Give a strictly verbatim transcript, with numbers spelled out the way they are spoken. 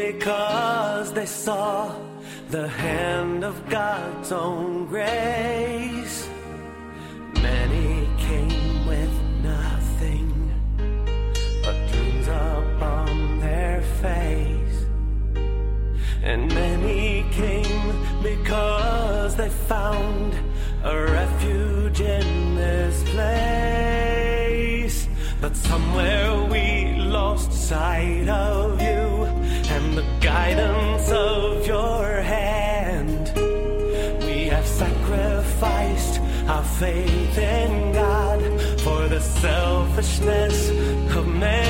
because they saw the hand of God's own grace. Many came with nothing but dreams upon their face, and many came because they found a refuge in this place. But somewhere we lost sight of you and the guidance of your hand. We have sacrificed our faith in God for the selfishness of man.